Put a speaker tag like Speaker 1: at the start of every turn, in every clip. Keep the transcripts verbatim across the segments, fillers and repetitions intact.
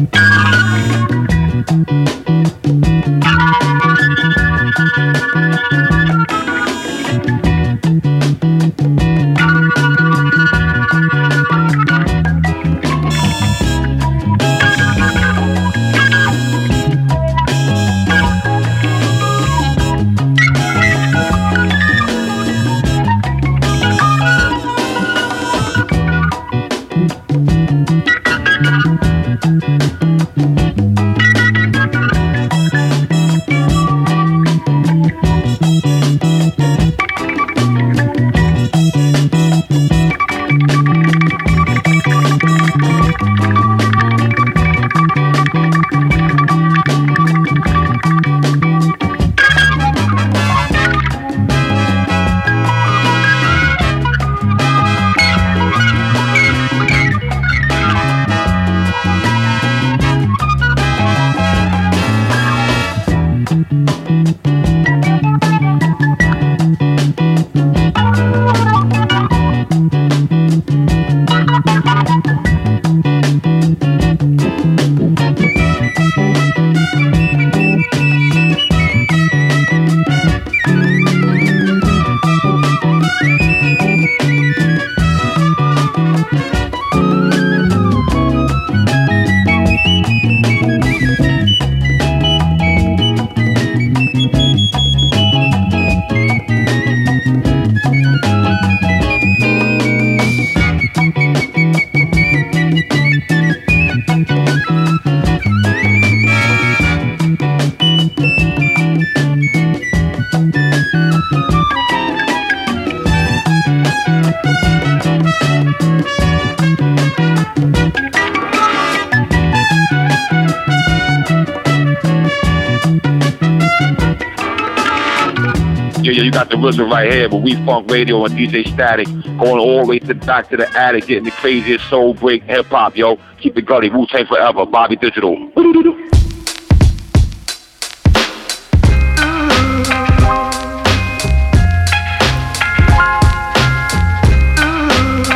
Speaker 1: Yeah, yeah, you got the RZA right here, but we Funk Radio and D J Static going all the way to back to the attic, getting the craziest soul break hip hop, yo. Keep it gully, Wu-Tang forever, Bobby Digital.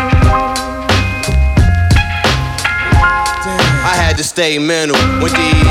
Speaker 2: I had to stay mental when the